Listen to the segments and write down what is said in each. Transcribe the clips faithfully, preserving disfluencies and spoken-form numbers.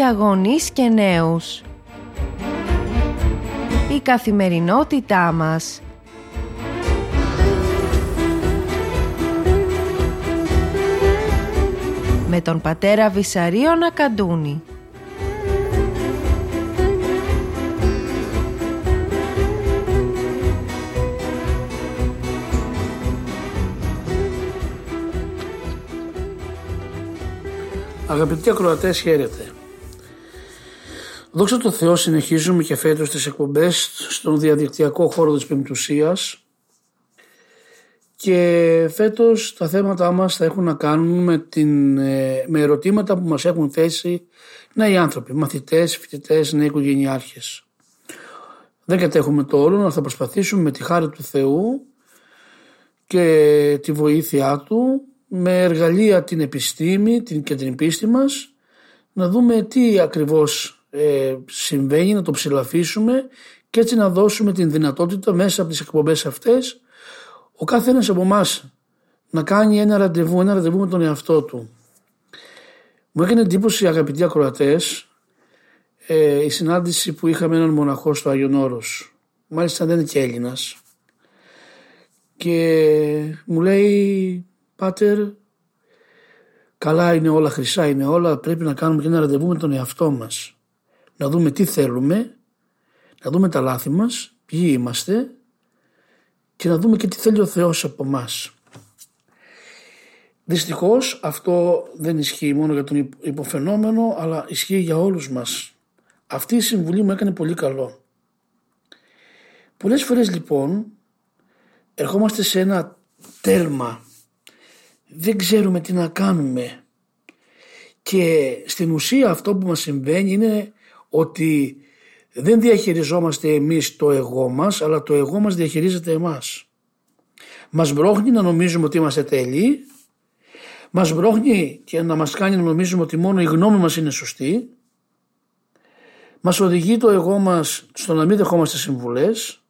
για γονείς και νέους. Η καθημερινότητά μας. Με τον πατέρα Βυσσαρίωνα Νακαντούνη. Αγαπητοί ακροατές, χαίρετε. Δόξα τω Θεώ, συνεχίζουμε και φέτος τις εκπομπές στον διαδικτυακό χώρο της Πεμπτουσίας και φέτος τα θέματα μας θα έχουν να κάνουν με, την, με ερωτήματα που μας έχουν θέσει νέοι άνθρωποι, μαθητές, φοιτητές, νέοι οικογενειάρχες. Δεν κατέχουμε το όλο, αλλά θα προσπαθήσουμε με τη χάρη του Θεού και τη βοήθειά Του, με εργαλεία την επιστήμη την και την πίστη μας, να δούμε τι ακριβώς ε, συμβαίνει, να το ψηλαφίσουμε και έτσι να δώσουμε την δυνατότητα μέσα από τις εκπομπές αυτές ο κάθε ένας από εμάς να κάνει ένα ραντεβού, ένα ραντεβού με τον εαυτό του. Μου έκανε εντύπωση, αγαπητοί ακροατές, ε, η συνάντηση που είχαμε έναν μοναχό στο Άγιον Όρος. Μάλιστα δεν είναι και Έλληνας, και μου λέει: «Πάτερ, καλά είναι όλα, χρυσά είναι όλα, πρέπει να κάνουμε και ένα ραντεβού με τον εαυτό μας. Να δούμε τι θέλουμε, να δούμε τα λάθη μας, ποιοι είμαστε και να δούμε και τι θέλει ο Θεός από μας». Δυστυχώς αυτό δεν ισχύει μόνο για τον υποφαινόμενο, αλλά ισχύει για όλους μας. Αυτή η συμβουλή μου έκανε πολύ καλό. Πολλές φορές λοιπόν ερχόμαστε σε ένα τέρμα, δεν ξέρουμε τι να κάνουμε και στην ουσία αυτό που μας συμβαίνει είναι ότι δεν διαχειριζόμαστε εμείς το εγώ μας, αλλά το εγώ μας διαχειρίζεται εμάς. Μας μπρόχνει να νομίζουμε ότι είμαστε τέλειοι, μας μπρόχνει και να μας κάνει να νομίζουμε ότι μόνο η γνώμη μας είναι σωστή, μας οδηγεί το εγώ μας στο να μην δεχόμαστε συμβουλές.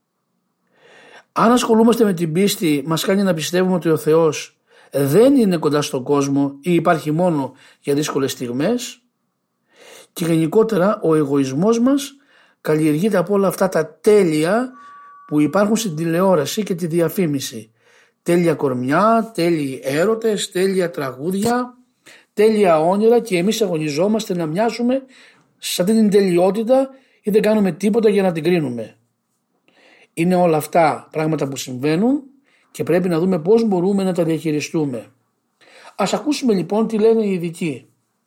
Αν ασχολούμαστε με την πίστη, μας κάνει να πιστεύουμε ότι ο Θεός δεν είναι κοντά στον κόσμο ή υπάρχει μόνο για δύσκολες στιγμές, και γενικότερα ο εγωισμός μας καλλιεργείται από όλα αυτά τα τέλεια που υπάρχουν στην τηλεόραση και τη διαφήμιση. Τέλεια κορμιά, τέλειοι έρωτες, τέλεια τραγούδια, τέλεια όνειρα, και εμείς αγωνιζόμαστε να μοιάσουμε σε αυτή την τελειότητα ή δεν κάνουμε τίποτα για να την κρίνουμε. Είναι όλα αυτά πράγματα που συμβαίνουν και πρέπει να δούμε πώς μπορούμε να τα διαχειριστούμε. Ας ακούσουμε λοιπόν τι λένε οι ειδικοί.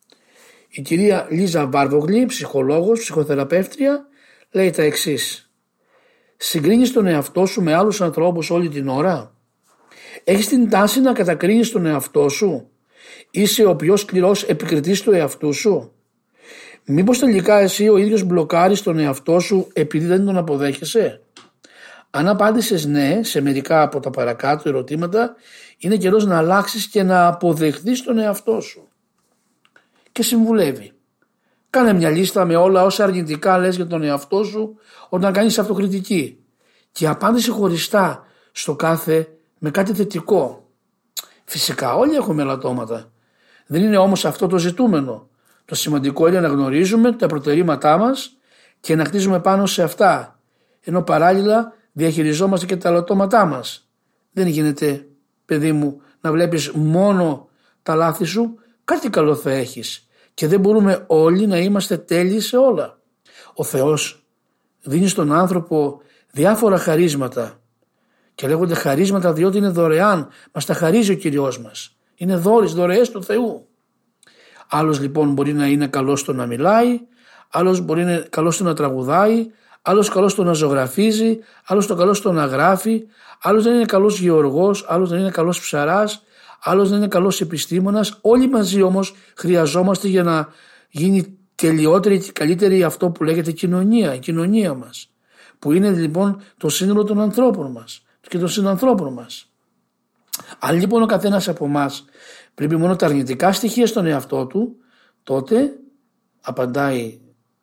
Η κυρία Λίζα Βάρβογλη, ψυχολόγος, ψυχοθεραπεύτρια, λέει τα εξής. Συγκρίνεις τον εαυτό σου με άλλους ανθρώπους όλη την ώρα? Έχεις την τάση να κατακρίνεις τον εαυτό σου? Είσαι ο πιο σκληρός επικριτής του εαυτού σου? Μήπως τελικά εσύ ο ίδιος μπλοκάρεις τον εαυτό σου επειδή δεν τον αποδέχεσαι? Αν απάντησες ναι σε μερικά από τα παρακάτω ερωτήματα, είναι καιρός να αλλάξεις και να αποδεχθείς τον εαυτό σου. Και συμβουλεύει. Κάνε μια λίστα με όλα όσα αρνητικά λες για τον εαυτό σου όταν κάνεις αυτοκριτική και απάντησε χωριστά στο κάθε με κάτι θετικό. Φυσικά όλοι έχουμε ελαττώματα. Δεν είναι όμως αυτό το ζητούμενο. Το σημαντικό είναι να γνωρίζουμε τα προτερήματά μας και να χτίζουμε πάνω σε αυτά, ενώ παράλληλα διαχειριζόμαστε και τα ελαττώματά μας. Δεν γίνεται, παιδί μου, να βλέπεις μόνο τα λάθη σου, κάτι καλό θα έχεις, και δεν μπορούμε όλοι να είμαστε τέλειοι σε όλα. Ο Θεός δίνει στον άνθρωπο διάφορα χαρίσματα και λέγονται χαρίσματα διότι είναι δωρεάν, μας τα χαρίζει ο Κυριός μας. Είναι δώρες, δωρεές του Θεού. Άλλος λοιπόν μπορεί να είναι καλός στο να μιλάει, άλλος μπορεί να είναι καλός στο να τραγουδάει, άλλος καλός στο να ζωγραφίζει, άλλος το καλός στο να γράφει, άλλος δεν είναι καλός γεωργός, άλλος δεν είναι καλός ψαράς, άλλος δεν είναι καλός επιστήμονας. Όλοι μαζί όμως χρειαζόμαστε για να γίνει τελειότερη και καλύτερη αυτό που λέγεται κοινωνία, η κοινωνία μας, που είναι λοιπόν το σύνολο των ανθρώπων μας και των συνανθρώπων μας. Αν λοιπόν ο καθένας από εμάς πρέπει μόνο τα αρνητικά στοιχεία στον εαυτό του, τότε απαντάει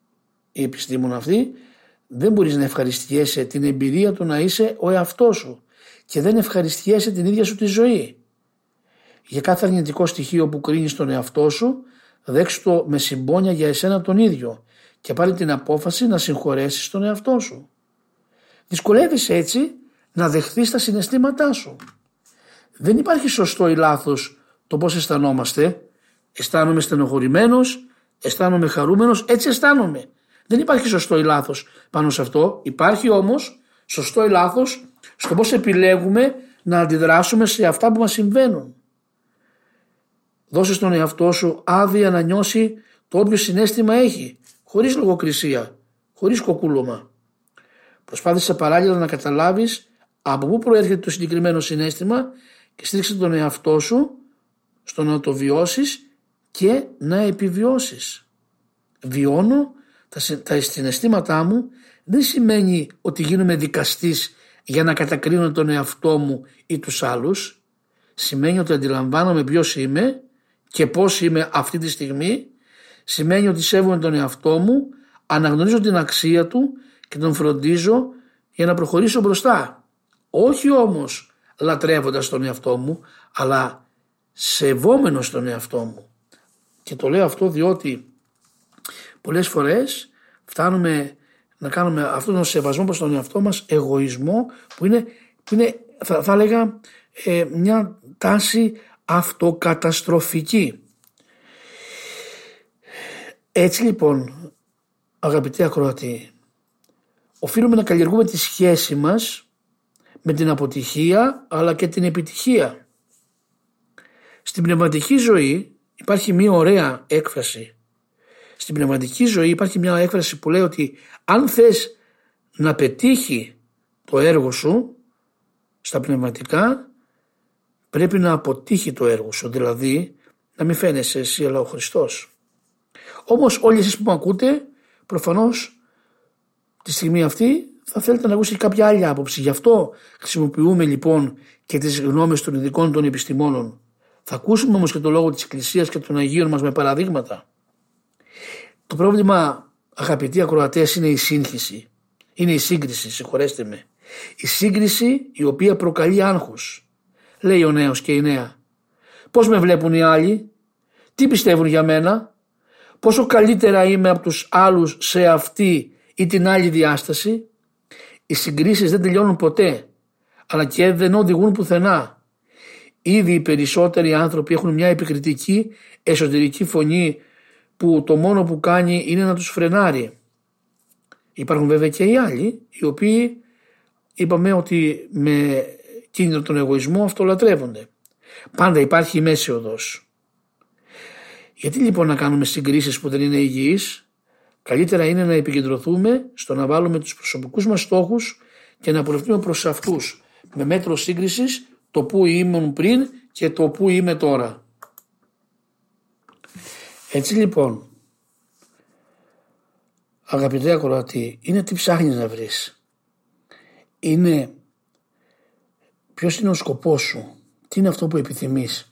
η επιστήμονα αυτή, δεν μπορείς να ευχαριστιέσαι την εμπειρία του να είσαι ο εαυτός σου και δεν ευχαριστιέσαι την ίδια σου τη ζωή. Για κάθε αρνητικό στοιχείο που κρίνεις τον εαυτό σου, δέξου το με συμπόνια για εσένα τον ίδιο και πάρει την απόφαση να συγχωρέσεις τον εαυτό σου. Δυσκολεύεσαι έτσι να δεχθείς τα συναισθήματά σου. Δεν υπάρχει σωστό ή λάθος το πώς αισθανόμαστε. Αισθάνομαι στενοχωρημένος, αισθάνομαι χαρούμενος, έτσι αισθάνομαι. Δεν υπάρχει σωστό ή λάθος πάνω σε αυτό. Υπάρχει όμως σωστό ή λάθος στο πώς επιλέγουμε να αντιδράσουμε σε αυτά που μας συμβαίνουν. Δώσε στον εαυτό σου άδεια να νιώσει το όποιο συναίσθημα έχει, χωρίς λογοκρισία, χωρίς κοκκούλωμα. Προσπάθησε παράλληλα να καταλάβεις από πού προέρχεται το συγκεκριμένο συναίσθημα και στήριξε τον εαυτό σου στο να το βιώσεις και να επιβιώσεις. Βιώνω τα, τα συναισθήματά μου δεν σημαίνει ότι γίνομαι δικαστής για να κατακρίνω τον εαυτό μου ή τους άλλους. Σημαίνει ότι αντιλαμβάνομαι ποιος είμαι και πώς είμαι αυτή τη στιγμή. Σημαίνει ότι σέβομαι τον εαυτό μου, αναγνωρίζω την αξία του και τον φροντίζω για να προχωρήσω μπροστά. Όχι όμως λατρεύοντας τον εαυτό μου, αλλά σεβόμενος τον εαυτό μου. Και το λέω αυτό διότι πολλές φορές φτάνουμε να κάνουμε αυτόν τον σεβασμό προς τον εαυτό μας εγωισμό που είναι, που είναι θα, θα έλεγα ε, μια τάση αυτοκαταστροφική. Έτσι λοιπόν, αγαπητοί ακροατοί, οφείλουμε να καλλιεργούμε τη σχέση μας με την αποτυχία αλλά και την επιτυχία. Στην πνευματική ζωή υπάρχει μια ωραία έκφραση. Στην πνευματική ζωή υπάρχει μια έκφραση που λέει ότι αν θες να πετύχει το έργο σου στα πνευματικά, πρέπει να αποτύχει το έργο σου, δηλαδή να μην φαίνεσαι εσύ αλλά ο Χριστός. Όμως όλοι εσείς που με ακούτε, προφανώς τη στιγμή αυτή θα θέλετε να ακούσετε κάποια άλλη άποψη. Γι' αυτό χρησιμοποιούμε λοιπόν και τις γνώμες των ειδικών των επιστημόνων. Θα ακούσουμε όμως και το λόγο της Εκκλησίας και των Αγίων μας με παραδείγματα. Το πρόβλημα, αγαπητοί ακροατές, είναι η σύγχυση. Είναι η σύγκριση, συγχωρέστε με. Η σύγκριση η οποία προκαλεί άγχος. Λέει ο νέος και η νέα. Πώς με βλέπουν οι άλλοι, τι πιστεύουν για μένα, πόσο καλύτερα είμαι από τους άλλους σε αυτή ή την άλλη διάσταση. Οι συγκρίσεις δεν τελειώνουν ποτέ, αλλά και δεν οδηγούν πουθενά. Ήδη οι περισσότεροι άνθρωποι έχουν μια επικριτική εσωτερική φωνή που το μόνο που κάνει είναι να τους φρενάρει. Υπάρχουν βέβαια και οι άλλοι οι οποίοι είπαμε ότι με κίνδυνο τον εγωισμό αυτολατρεύονται. Πάντα υπάρχει η μέση οδός. Γιατί λοιπόν να κάνουμε συγκρίσεις που δεν είναι υγιείς? Καλύτερα είναι να επικεντρωθούμε στο να βάλουμε τους προσωπικούς μας στόχους και να πορευτούμε προς αυτούς με μέτρο σύγκρισης το που ήμουν πριν και το που είμαι τώρα. Έτσι λοιπόν, αγαπητέ ακροατή, είναι τι ψάχνεις να βρεις. Είναι ποιος είναι ο σκοπός σου, τι είναι αυτό που επιθυμείς.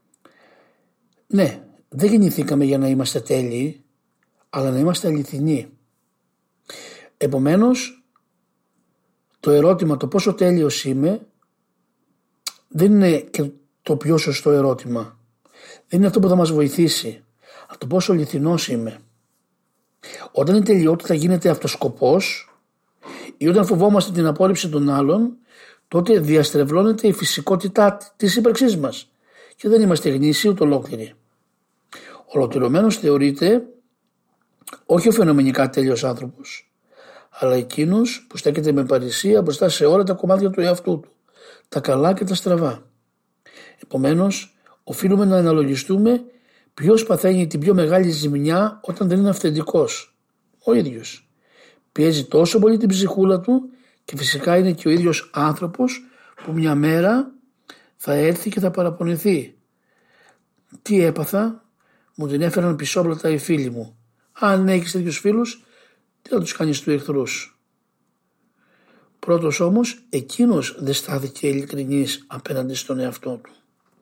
Ναι, δεν γεννηθήκαμε για να είμαστε τέλειοι, αλλά να είμαστε αληθινοί. Επομένως, το ερώτημα το πόσο τέλειος είμαι δεν είναι και το πιο σωστό ερώτημα. Δεν είναι αυτό που θα μας βοηθήσει, αλλά το πόσο αληθινός είμαι. Όταν η τελειότητα γίνεται αυτοσκοπός ή όταν φοβόμαστε την απόρριψη των άλλων, τότε διαστρεβλώνεται η φυσικότητα της ύπαρξής μας και δεν είμαστε γνήσιοι ούτε ολόκληροι. Ολοκληρωμένος θεωρείται όχι ο φαινομενικά τέλειος άνθρωπος, αλλά εκείνος που στέκεται με παρησία μπροστά σε όλα τα κομμάτια του εαυτού του, τα καλά και τα στραβά. Επομένως, οφείλουμε να αναλογιστούμε ποιος παθαίνει την πιο μεγάλη ζημιά όταν δεν είναι αυθεντικός. Ο ίδιος. Πιέζει τόσο πολύ την ψυχούλα του και φυσικά είναι και ο ίδιος άνθρωπος που μια μέρα θα έρθει και θα παραπονηθεί. Τι έπαθα, μου την έφεραν πισόπλατα οι φίλοι μου. Αν έχεις τέτοιους φίλους, τι θα τους κάνεις του εχθρούς. Πρώτος όμως, εκείνος δεν στάθηκε ειλικρινής απέναντι στον εαυτό του.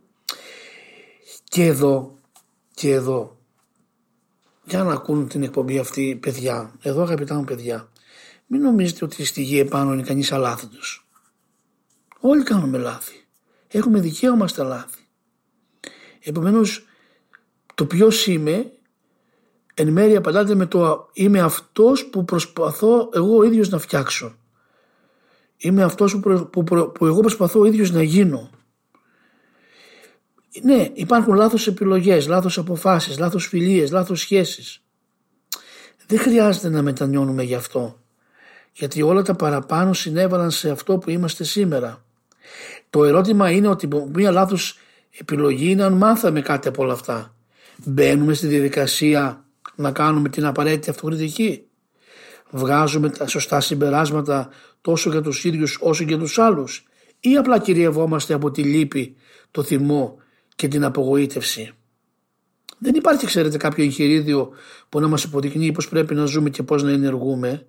Και εδώ, και εδώ, για να ακούν την εκπομπή αυτή παιδιά, εδώ αγαπητά μου παιδιά, μην νομίζετε ότι στη γη επάνω είναι κανείς αλάθητος. Όλοι κάνουμε λάθη. Έχουμε δικαίωμα στα λάθη. Επομένως, το ποιος είμαι εν μέρει απαντάτε με το είμαι αυτός που προσπαθώ εγώ ο ίδιος να φτιάξω. Είμαι αυτός που, προ, που, προ, που εγώ προσπαθώ ο ίδιος να γίνω. Ναι, υπάρχουν λάθος επιλογές, λάθος αποφάσεις, λάθος φιλίες, λάθος σχέσεις. Δεν χρειάζεται να μετανιώνουμε γι' αυτό, γιατί όλα τα παραπάνω συνέβαλαν σε αυτό που είμαστε σήμερα. Το ερώτημα είναι ότι μια λάθος επιλογή είναι αν μάθαμε κάτι από όλα αυτά. Μπαίνουμε στη διαδικασία να κάνουμε την απαραίτητη αυτοκριτική. Βγάζουμε τα σωστά συμπεράσματα τόσο για τους ίδιους όσο και για τους άλλους, ή απλά κυριευόμαστε από τη λύπη, το θυμό και την απογοήτευση. Δεν υπάρχει, ξέρετε, κάποιο εγχειρίδιο που να μας υποδεικνύει πώς πρέπει να ζούμε και πώς να ενεργούμε.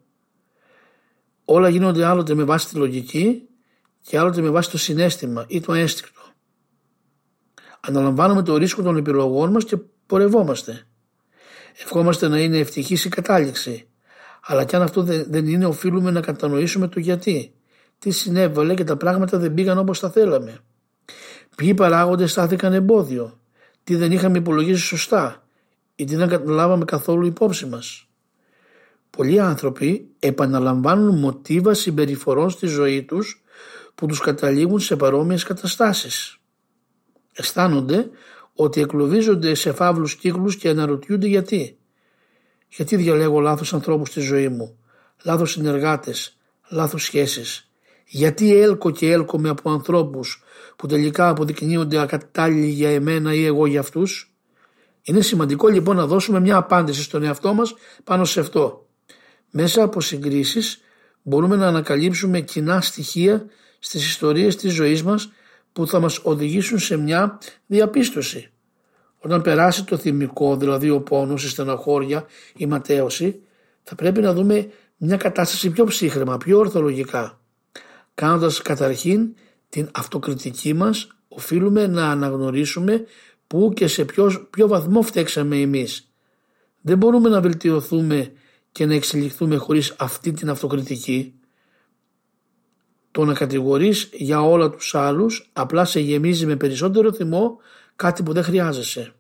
Όλα γίνονται άλλοτε με βάση τη λογική και άλλοτε με βάση το συναίσθημα ή το ένστικτο. Αναλαμβάνουμε το ρίσκο των επιλογών μας και πορευόμαστε. Ευχόμαστε να είναι ευτυχής η κατάληξη, αλλά κι αν αυτό δεν είναι, οφείλουμε να κατανοήσουμε το γιατί. Τι συνέβαλε και τα πράγματα δεν πήγαν όπως τα θέλαμε. Ποιοι παράγοντες στάθηκαν εμπόδιο, τι δεν είχαμε υπολογίσει σωστά ή τι δεν καταλάβαμε καθόλου υπόψη μας. Πολλοί άνθρωποι επαναλαμβάνουν μοτίβα συμπεριφορών στη ζωή τους που τους καταλήγουν σε παρόμοιες καταστάσεις. Αισθάνονται ότι εκλοβίζονται σε φαύλους κύκλους και αναρωτιούνται γιατί. Γιατί διαλέγω λάθος ανθρώπους στη ζωή μου, λάθος συνεργάτες, λάθος σχέσεις. Γιατί έλκω και έλκομαι από ανθρώπους που τελικά αποδεικνύονται ακατάλληλοι για εμένα ή εγώ για αυτούς. Είναι σημαντικό λοιπόν να δώσουμε μια απάντηση στον εαυτό μας πάνω σε αυτό. Μέσα από συγκρίσεις μπορούμε να ανακαλύψουμε κοινά στοιχεία στις ιστορίες της ζωής μας που θα μας οδηγήσουν σε μια διαπίστωση. Όταν περάσει το θυμικό, δηλαδή ο πόνος, η στενοχώρια, η ματέωση, θα πρέπει να δούμε μια κατάσταση πιο ψύχραιμα, πιο ορθολογικά. Κάνοντας καταρχήν την αυτοκριτική μας, οφείλουμε να αναγνωρίσουμε πού και σε ποιο, ποιο βαθμό φταίξαμε εμείς. Δεν μπορούμε να βελτιωθούμε και να εξελιχθούμε χωρίς αυτή την αυτοκριτική. Το να κατηγορείς για όλα τους άλλους απλά σε γεμίζει με περισσότερο θυμό, κάτι που δεν χρειάζεσαι.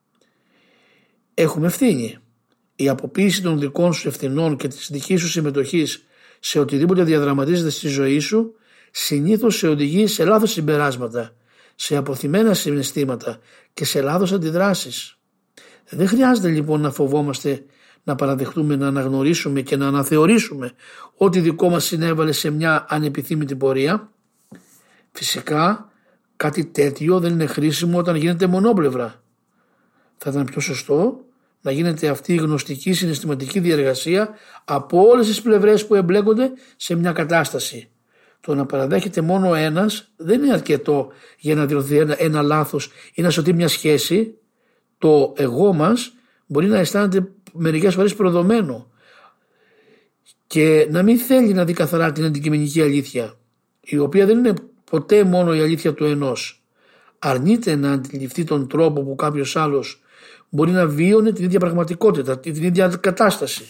Έχουμε ευθύνη. Η αποποίηση των δικών σου ευθυνών και της δικής σου συμμετοχής σε οτιδήποτε διαδραματίζεται στη ζωή σου συνήθως σε οδηγεί σε λάθος συμπεράσματα, σε αποθυμένα συναισθήματα και σε λάθος αντιδράσεις. Δεν χρειάζεται λοιπόν να φοβόμαστε να παραδεχτούμε, να αναγνωρίσουμε και να αναθεωρήσουμε ό,τι δικό μας συνέβαλε σε μια ανεπιθύμητη πορεία. Φυσικά κάτι τέτοιο δεν είναι χρήσιμο όταν γίνεται μονόπλευρα. Θα ήταν πιο σωστό να γίνεται αυτή η γνωστική συναισθηματική διεργασία από όλες τις πλευρές που εμπλέκονται σε μια κατάσταση. Το να παραδέχεται μόνο ένας δεν είναι αρκετό για να διορθωθεί ένα, ένα λάθος ή να σωθεί μια σχέση. Το εγώ μας μπορεί να αισθάνεται μερικές φορές προδομένο και να μην θέλει να δει καθαρά την αντικειμενική αλήθεια, η οποία δεν είναι ποτέ μόνο η αλήθεια του ενός. Αρνείται να αντιληφθεί τον τρόπο που κάποιος άλλος μπορεί να βίωνε την ίδια πραγματικότητα, την ίδια κατάσταση.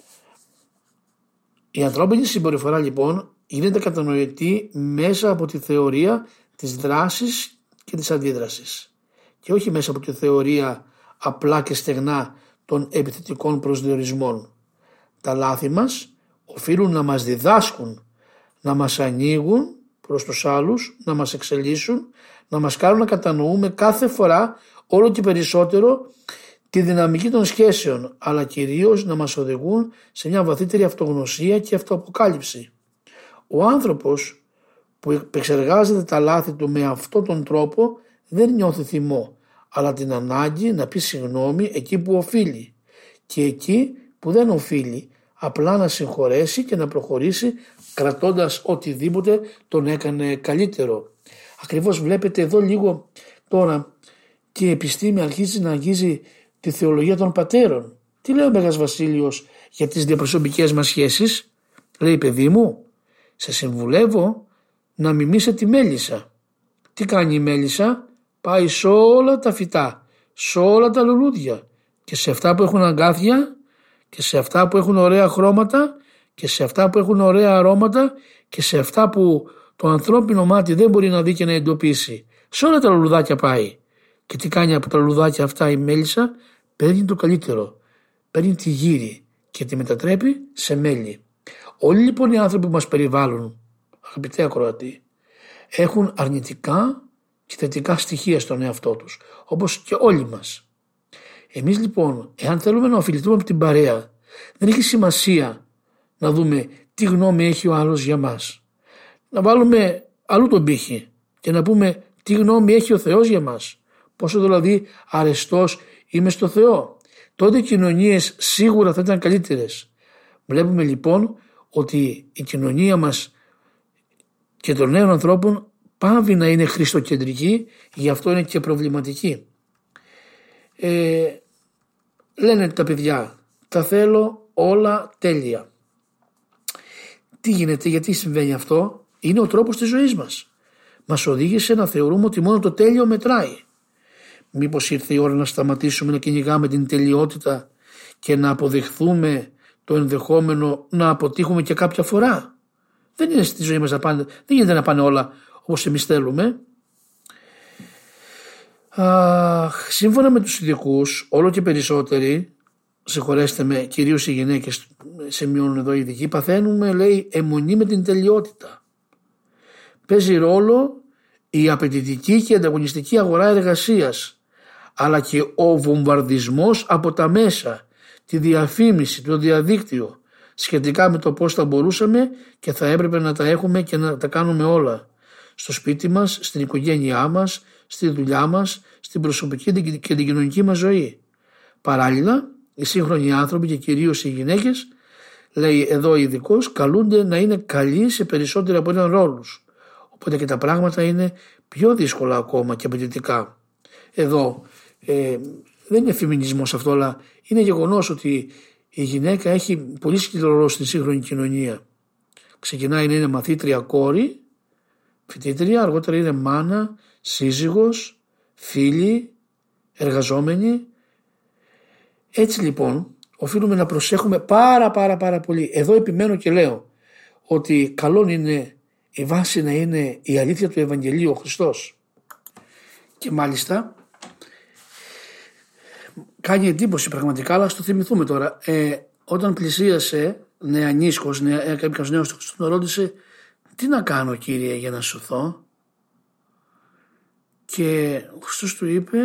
Η ανθρώπινη συμπεριφορά λοιπόν γίνεται κατανοητή μέσα από τη θεωρία της δράσης και της αντίδρασης και όχι μέσα από τη θεωρία απλά και στεγνά των επιθετικών προσδιορισμών. Τα λάθη μας οφείλουν να μας διδάσκουν, να μας ανοίγουν προς τους άλλους, να μας εξελίσσουν, να μας κάνουν να κατανοούμε κάθε φορά όλο και περισσότερο τη δυναμική των σχέσεων, αλλά κυρίως να μας οδηγούν σε μια βαθύτερη αυτογνωσία και αυτοαποκάλυψη. Ο άνθρωπος που επεξεργάζεται τα λάθη του με αυτόν τον τρόπο δεν νιώθει θυμό, αλλά την ανάγκη να πει συγγνώμη εκεί που οφείλει και εκεί που δεν οφείλει απλά να συγχωρέσει και να προχωρήσει κρατώντας οτιδήποτε τον έκανε καλύτερο. Ακριβώς βλέπετε εδώ λίγο τώρα και η επιστήμη αρχίζει να αγγίζει τη θεολογία των πατέρων. Τι λέει ο Μέγας Βασίλειος για τις διαπροσωπικές μας σχέσεις? Λέει, παιδί μου, σε συμβουλεύω να μιμήσει τη μέλισσα. Τι κάνει η μέλισσα? Πάει σε όλα τα φυτά, σε όλα τα λουλούδια και σε αυτά που έχουν αγκάθια και σε αυτά που έχουν ωραία χρώματα και σε αυτά που έχουν ωραία αρώματα και σε αυτά που το ανθρώπινο μάτι δεν μπορεί να δει και να εντοπίσει. Σε όλα τα λουλουδάκια πάει. Και τι κάνει από τα λουλουδάκια αυτά η μέλισσα? Παίρνει το καλύτερο. παίρνει τη γύρι και τη μετατρέπει σε μέλι. Όλοι λοιπόν οι άνθρωποι που μας περιβάλλουν, αγαπητέ ακροατή, έχουν αρνητικά και θετικά στοιχεία στον εαυτό τους, όπως και όλοι μας. Εμείς λοιπόν, εάν θέλουμε να ωφεληθούμε από την παρέα, δεν έχει σημασία να δούμε τι γνώμη έχει ο άλλος για μας. Να βάλουμε αλλού τον πύχη και να πούμε τι γνώμη έχει ο Θεός για μας. Πόσο δηλαδή αρεστός είμαι στο Θεό. Τότε οι κοινωνίες σίγουρα θα ήταν καλύτερες. Βλέπουμε λοιπόν ότι η κοινωνία μας και των νέων ανθρώπων πάβει να είναι χριστοκεντρική, γι' αυτό είναι και προβληματική. Ε, λένε τα παιδιά, τα θέλω όλα τέλεια. Τι γίνεται, γιατί συμβαίνει αυτό? Είναι ο τρόπος της ζωής μας. Μας οδήγησε να θεωρούμε ότι μόνο το τέλειο μετράει. Μήπως ήρθε η ώρα να σταματήσουμε να κυνηγάμε την τελειότητα και να αποδεχθούμε το ενδεχόμενο να αποτύχουμε και κάποια φορά? Δεν είναι στη ζωή μας να πάνε, δεν γίνεται να πάνε όλα όπως εμείς θέλουμε. Α, σύμφωνα με τους ειδικούς, όλο και περισσότεροι, συγχωρέστε με, κυρίως οι γυναίκες σημειώνουν εδώ οι ειδικοί, παθαίνουμε, λέει, αιμονή με την τελειότητα. Παίζει ρόλο η απαιτητική και ανταγωνιστική αγορά εργασίας, αλλά και ο βομβαρδισμός από τα μέσα, τη διαφήμιση, το διαδίκτυο, σχετικά με το πώς θα μπορούσαμε και θα έπρεπε να τα έχουμε και να τα κάνουμε όλα. Στο σπίτι μας, στην οικογένειά μας, στη δουλειά μας, στην προσωπική και την κοινωνική μας ζωή. Παράλληλα, οι σύγχρονοι άνθρωποι και κυρίως οι γυναίκες, λέει εδώ ειδικός, καλούνται να είναι καλοί σε περισσότερο από έναν ρόλους. Οπότε και τα πράγματα είναι πιο δύσκολα ακόμα και απαιτητικά. Εδώ ε, δεν είναι φεμινισμός αυτό, αλλά είναι γεγονός ότι η γυναίκα έχει πολύ σκληρό ρόλο στην σύγχρονη κοινωνία. Ξεκινάει να είναι μαθήτρια κόρη, φοιτήτρια, αργότερα είναι μάνα, σύζυγος, φίλη, εργαζόμενη. Έτσι λοιπόν οφείλουμε να προσέχουμε πάρα πάρα πάρα πολύ. Εδώ επιμένω και λέω ότι καλό είναι η βάση να είναι η αλήθεια του Ευαγγελίου, ο Χριστός. Και μάλιστα κάνει εντύπωση πραγματικά, αλλά στο θυμηθούμε τώρα. Ε, όταν πλησίασε νεανίσκος, νεα, κάποιος νέος τον ρώτησε, τι να κάνω κύριε για να σωθώ? Και ο Χριστός του είπε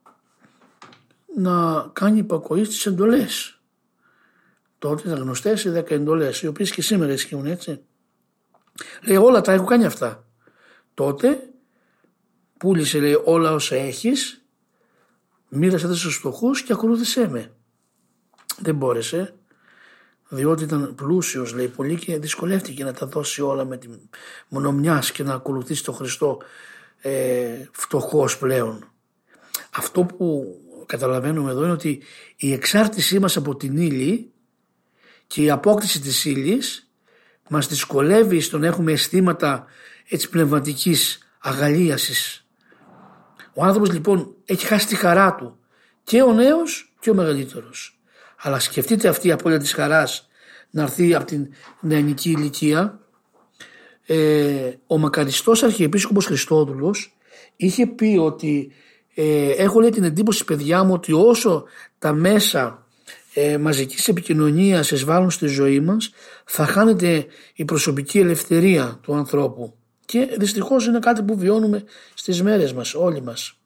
να κάνει υπακοή στις εντολές. Τότε ήταν γνωστές οι δέκα εντολές, οι οποίες και σήμερα ισχύουν, έτσι. Λέει, όλα τα έχω κάνει αυτά. Τότε πούλησε, λέει, όλα όσα έχεις, μοίρασε τα στους φτωχούς και ακολούθησέ με. Δεν μπόρεσε, διότι ήταν πλούσιος, λέει, πολύ και δυσκολεύτηκε να τα δώσει όλα με τη μονομιάς και να ακολουθήσει τον Χριστό ε, φτωχός πλέον. Αυτό που καταλαβαίνουμε εδώ είναι ότι η εξάρτησή μας από την ύλη και η απόκτηση της ύλης μας δυσκολεύει στο να έχουμε αισθήματα έτσι πνευματικής αγαλίασης. Ο άνθρωπος λοιπόν έχει χάσει τη χαρά του, και ο νέος και ο μεγαλύτερος. Αλλά σκεφτείτε αυτή η απώλεια της χαράς να έρθει από την νεανική ηλικία. Ε, ο μακαριστός Αρχιεπίσκοπος Χριστόδουλος είχε πει ότι ε, έχω, λέει, την εντύπωση, παιδιά μου, ότι όσο τα μέσα ε, μαζικής επικοινωνίας εισβάλλουν στη ζωή μας, θα χάνεται η προσωπική ελευθερία του ανθρώπου. Και δυστυχώς είναι κάτι που βιώνουμε στις μέρες μας, όλοι μας.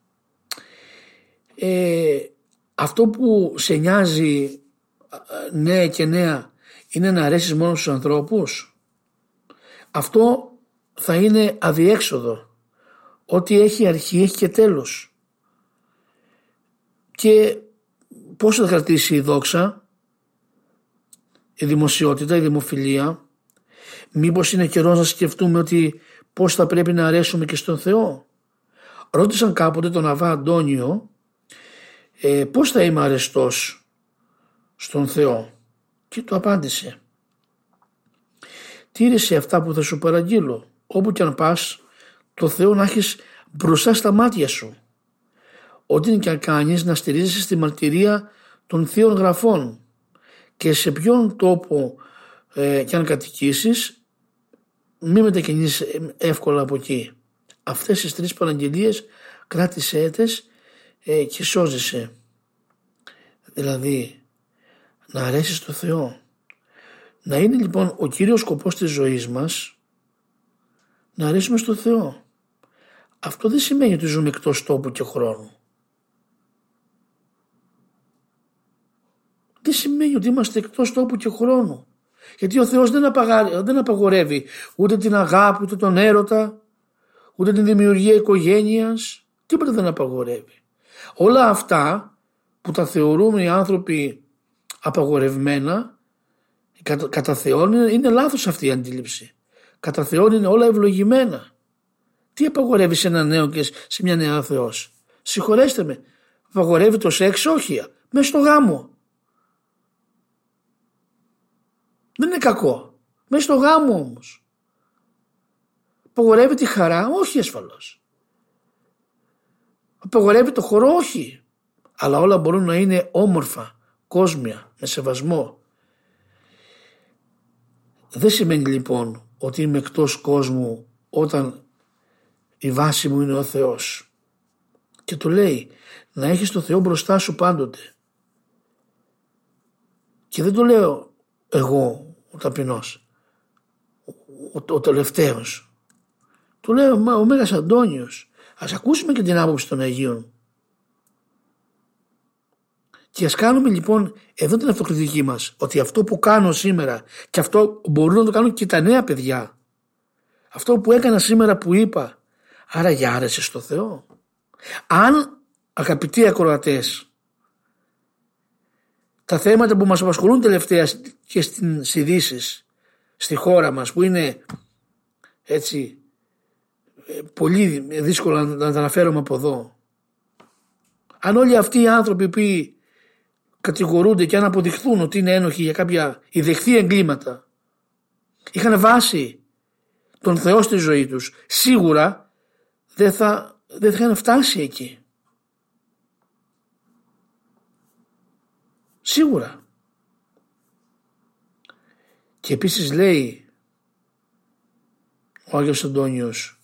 Ε, αυτό που σε νοιάζει νέα και νέα είναι να αρέσεις μόνο στους ανθρώπους. Αυτό θα είναι αδιέξοδο. Ό,τι έχει αρχή έχει και τέλος. Και πόσο θα κρατήσει η δόξα, η δημοσιότητα, η δημοφιλία? Μήπως είναι καιρός να σκεφτούμε ότι πώς θα πρέπει να αρέσουμε και στον Θεό? Ρώτησαν κάποτε τον Αββά Αντώνιο ε, πώς θα είμαι αρεστός στον Θεό, και του απάντησε, τήρησε αυτά που θα σου παραγγείλω, όπου κι αν πας το Θεό να έχεις μπροστά στα μάτια σου. Ό,τι και αν κάνεις να στηρίζεσαι στη μαρτυρία των Θείων Γραφών, και σε ποιον τόπο ε, κι αν κατοικήσεις μη μετακινήσεις εύκολα από εκεί. Αυτές τις τρεις παραγγελίες κράτησέ τες ε, και σώζεσαι. Δηλαδή να αρέσει στο Θεό. Να είναι λοιπόν ο κύριος σκοπός της ζωής μας να αρέσουμε στο Θεό. Αυτό δεν σημαίνει ότι ζούμε εκτός τόπου και χρόνου. Δεν σημαίνει ότι είμαστε εκτός τόπου και χρόνου. Γιατί ο Θεός δεν, απαγα... δεν απαγορεύει ούτε την αγάπη, ούτε τον έρωτα, ούτε την δημιουργία οικογένειας. Τίποτα δεν απαγορεύει. Όλα αυτά που τα θεωρούμε οι άνθρωποι απαγορευμένα, κατα, κατά Θεόν, είναι, είναι λάθος αυτή η αντίληψη. Κατά Θεόν είναι όλα ευλογημένα. Τι απαγορεύει σε ένα νέο και σε μια νέα Θεός? Συγχωρέστε με, απαγορεύει το σεξ? Όχι, μέσα στο γάμο. Δεν είναι κακό, μέσα στο γάμο όμως. Απαγορεύει τη χαρά? Όχι ασφαλώς. Απαγορεύει το χορό? Όχι. Αλλά όλα μπορούν να είναι όμορφα, κόσμια, με σεβασμό. Δεν σημαίνει λοιπόν ότι είμαι εκτός κόσμου όταν η βάση μου είναι ο Θεός. Και το λέει, να έχεις το Θεό μπροστά σου πάντοτε. Και δεν το λέω εγώ ο ταπεινός, ο, ο, ο τελευταίος. Το λέει ο, ο Μέγας Αντώνιος. Ας ακούσουμε και την άποψη των Αγίων. Και ας κάνουμε λοιπόν εδώ την αυτοκριτική μας, ότι αυτό που κάνω σήμερα και αυτό μπορούν να το κάνουν και τα νέα παιδιά. Αυτό που έκανα σήμερα που είπα, άρα για άρεσε στο Θεό? Αν, αγαπητοί ακροατές, τα θέματα που μας απασχολούν τελευταία και στις ειδήσεις στη χώρα μας, που είναι έτσι πολύ δύσκολο να τα αναφέρουμε από εδώ, αν όλοι αυτοί οι άνθρωποι που κατηγορούνται και αν αποδειχθούν ότι είναι ένοχοι για κάποια ιδεχθή εγκλήματα είχαν βάση τον Θεό στη ζωή τους, σίγουρα δεν θα, δεν θα είχαν φτάσει εκεί. Σίγουρα. Και επίσης λέει ο Άγιος Αντώνιος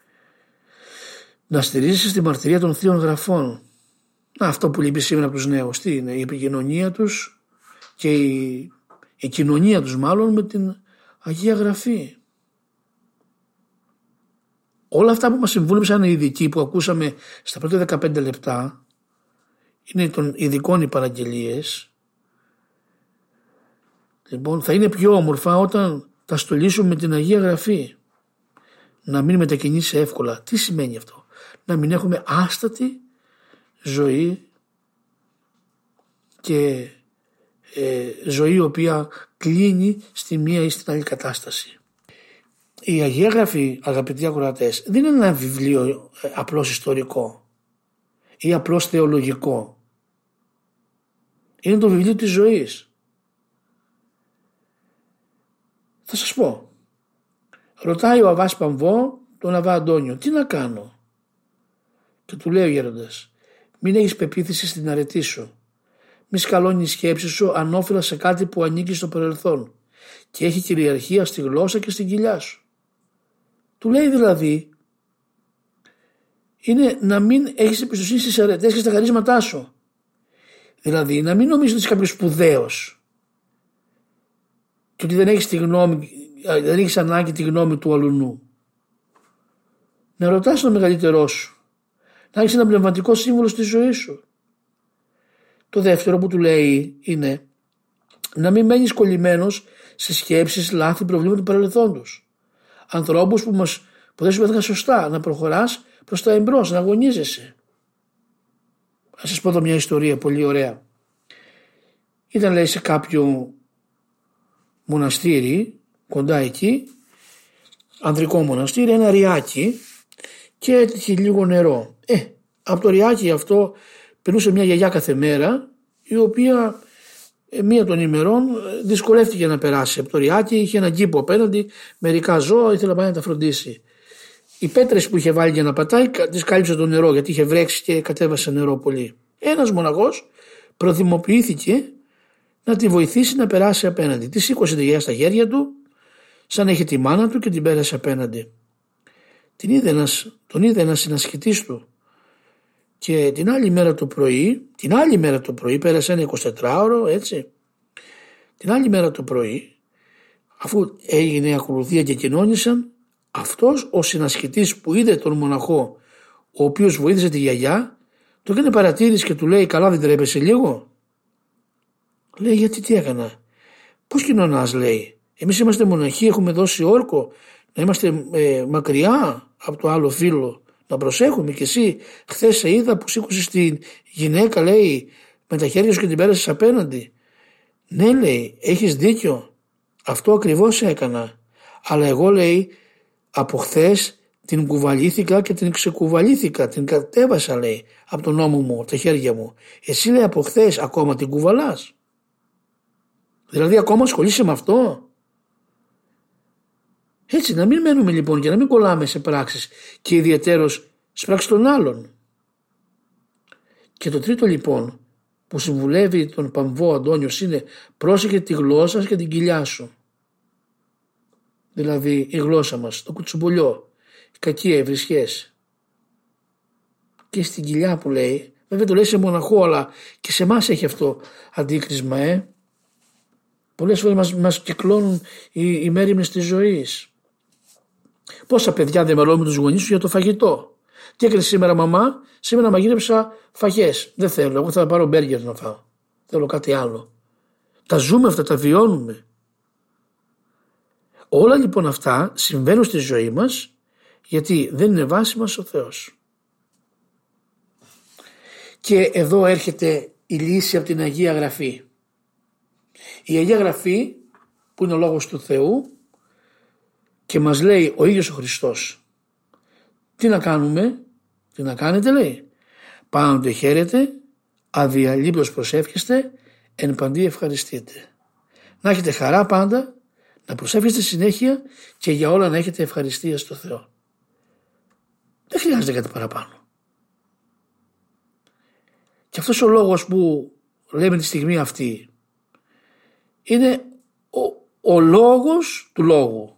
να στηρίζεσαι στη μαρτυρία των Θείων Γραφών. Αυτό που λείπει σήμερα από τους νέους, τι είναι? Η επικοινωνία τους και η, η κοινωνία τους μάλλον με την Αγία Γραφή. Όλα αυτά που μας συμβούλεψαν οι ειδικοί που ακούσαμε στα πρώτα δεκαπέντε λεπτά, είναι των ειδικών οι παραγγελίες. Λοιπόν, θα είναι πιο όμορφα όταν τα στολίσουμε με την Αγία Γραφή. Να μην μετακινήσει εύκολα. Τι σημαίνει αυτό? Να μην έχουμε άστατη ζωή και ε, ζωή η οποία κλείνει στη μία ή στην άλλη κατάσταση. Η Αγία Γραφή, αγαπητοί ακροατές, δεν είναι ένα βιβλίο ε, απλώς ιστορικό ή απλώς θεολογικό. Είναι το βιβλίο της ζωής. Θα σας πω. Ρωτάει ο Αββάς Παμβό τον Αββά Αντώνιο, τι να κάνω? Και του λέει ο γέροντας, μην έχεις πεποίθηση στην αρετή σου. Μη σκαλώνει η σκέψη σου ανώφυλα σε κάτι που ανήκει στο παρελθόν και έχει κυριαρχία στη γλώσσα και στην κοιλιά σου. Του λέει δηλαδή, είναι να μην έχεις εμπιστοσύνη στις αρετές και στα χαρίσματά σου. Δηλαδή να μην νομίζεις ότι είσαι κάποιος σπουδαίος και ότι δεν έχεις, τη γνώμη, δεν έχεις ανάγκη τη γνώμη του αλουνού. Να ρωτάς τον μεγαλύτερό σου. Να έχεις ένα πνευματικό σύμβολο στη ζωή σου. Το δεύτερο που του λέει είναι να μην μένεις κολλημένος σε σκέψεις, λάθη, προβλήματα του παρελθόντος. Ανθρώπους που, μας, που δεν σου έδωκαν σωστά. Να προχωράς προς τα εμπρός, να αγωνίζεσαι. Θα σας πω εδώ μια ιστορία πολύ ωραία. Ήταν λέει σε κάποιο μοναστήρι κοντά εκεί, ανδρικό μοναστήρι, ένα ριάκι και έτυχε λίγο νερό. Ε, από το ριάκι αυτό περνούσε μια γιαγιά κάθε μέρα, η οποία ε, μία των ημερών δυσκολεύτηκε να περάσει από το ριάκι, είχε έναν κήπο απέναντι, μερικά ζώα, ήθελε να πάει να τα φροντίσει. Οι πέτρες που είχε βάλει για να πατάει τις κάλυψε το νερό, γιατί είχε βρέξει και κατέβασε νερό πολύ. Ένας μοναχός προδημοποιήθηκε να τη βοηθήσει να περάσει απέναντι. Τη σήκωσε τη γιαγιά στα χέρια του, σαν να είχε τη μάνα του, και την πέρασε απέναντι. Την είδε ένας, τον είδε ένας συνασχητής του. Και την άλλη μέρα το πρωί, την άλλη μέρα το πρωί πέρασε ένα εικοσιτετράωρο, έτσι, Την άλλη μέρα το πρωί, αφού έγινε η ακολουθία και κοινώνησαν, αυτός ο συνασχητής που είδε τον μοναχό ο οποίος βοήθησε τη γιαγιά, το έκανε παρατήρηση και του λέει: καλά, δεν τρέπεσαι λίγο? Λέει: γιατί, τι έκανα? Πώς κοινωνάς? Λέει: εμείς είμαστε μοναχοί, έχουμε δώσει όρκο να είμαστε ε, μακριά από το άλλο φίλο, να προσέχουμε. Και εσύ χθες σε είδα που σήκωσες την γυναίκα, λέει, με τα χέρια σου και την πέρασες απέναντι. Ναι, λέει, έχεις δίκιο, αυτό ακριβώς έκανα, αλλά εγώ, λέει, από χθες την κουβαλήθηκα και την ξεκουβαλήθηκα, την κατέβασα, λέει, από τον ώμο μου, από τα χέρια μου. Εσύ, λέει, από χθες ακόμα την κουβαλάς? Δηλαδή ακόμα ασχολείσαι με αυτό? Έτσι, να μην μένουμε λοιπόν και να μην κολλάμε σε πράξεις και ιδιαιτέρως στις πράξεις των άλλων. Και το τρίτο λοιπόν που συμβουλεύει τον Παμβό Αντώνιος είναι: πρόσεχε τη γλώσσα και την κοιλιά σου. Δηλαδή η γλώσσα μας, το κουτσουμπολιό, η κακία, οι βρισχές. Και στην κοιλιά που λέει, βέβαια το λέει σε μοναχό, αλλά και σε εμάς έχει αυτό αντίκρισμα, ε. Πολλές φορές μας, μας κυκλώνουν οι, οι μέριμνες της ζωής. Πόσα παιδιά δεν μελώνουν με τους γονείς τους για το φαγητό. Τι έκανες σήμερα, μαμά? Σήμερα μαγείρεψα φαγές. Δεν θέλω, εγώ θα πάρω μπέργκερ να φάω. Θέλω κάτι άλλο. Τα ζούμε αυτά, τα βιώνουμε. Όλα λοιπόν αυτά συμβαίνουν στη ζωή μας γιατί δεν είναι βάση μας ο Θεός. Και εδώ έρχεται η λύση από την Αγία Γραφή. Η Αγία Γραφή που είναι ο Λόγος του Θεού και μας λέει ο ίδιος ο Χριστός τι να κάνουμε, τι να κάνετε, λέει: πάντοτε χαίρετε, αδιαλείπτως προσεύχεστε, εν παντί ευχαριστείτε. Να έχετε χαρά πάντα, να προσεύχεστε συνέχεια και για όλα να έχετε ευχαριστία στο Θεό. Δεν χρειάζεται κάτι παραπάνω. Και αυτός ο λόγος που λέμε τη στιγμή αυτή είναι ο, ο λόγος του λόγου.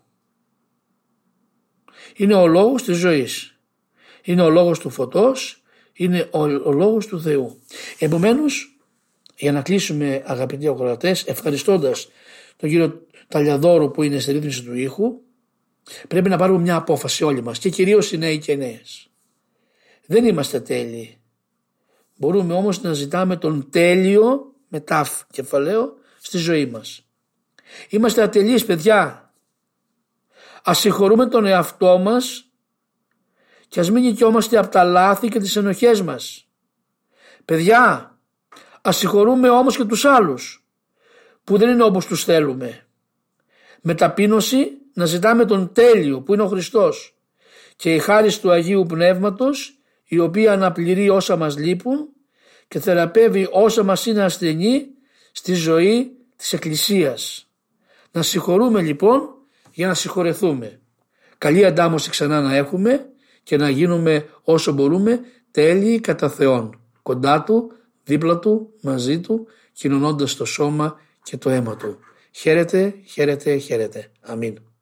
Είναι ο λόγος της ζωής. Είναι ο λόγος του φωτός. Είναι ο, ο λόγος του Θεού. Επομένως, για να κλείσουμε, αγαπητοί ακροατές, ευχαριστώντας τον κύριο Ταλιαδόρο που είναι στη ρύθμιση του ήχου, πρέπει να πάρουμε μια απόφαση όλοι μας και κυρίως οι νέοι και νέες. Δεν είμαστε τέλειοι. Μπορούμε όμως να ζητάμε τον τέλειο με τάφ κεφαλαίο στη ζωή μας. Είμαστε ατελείς, παιδιά. Ας συγχωρούμε τον εαυτό μας και ας μην νικιόμαστε από τα λάθη και τις ενοχές μας. Παιδιά, ας συγχωρούμε όμως και τους άλλους που δεν είναι όπως τους θέλουμε. Με ταπείνωση να ζητάμε τον τέλειο που είναι ο Χριστός και η χάρις του Αγίου Πνεύματος, η οποία αναπληρεί όσα μας λείπουν και θεραπεύει όσα μας είναι ασθενή στη ζωή της Εκκλησίας. Να συγχωρούμε λοιπόν για να συγχωρεθούμε. Καλή αντάμωση ξανά να έχουμε και να γίνουμε όσο μπορούμε τέλειοι κατά Θεόν, κοντά Του, δίπλα Του, μαζί Του, κοινωνώντας το σώμα και το αίμα Του. Χαίρετε, χαίρετε, χαίρετε. Αμήν.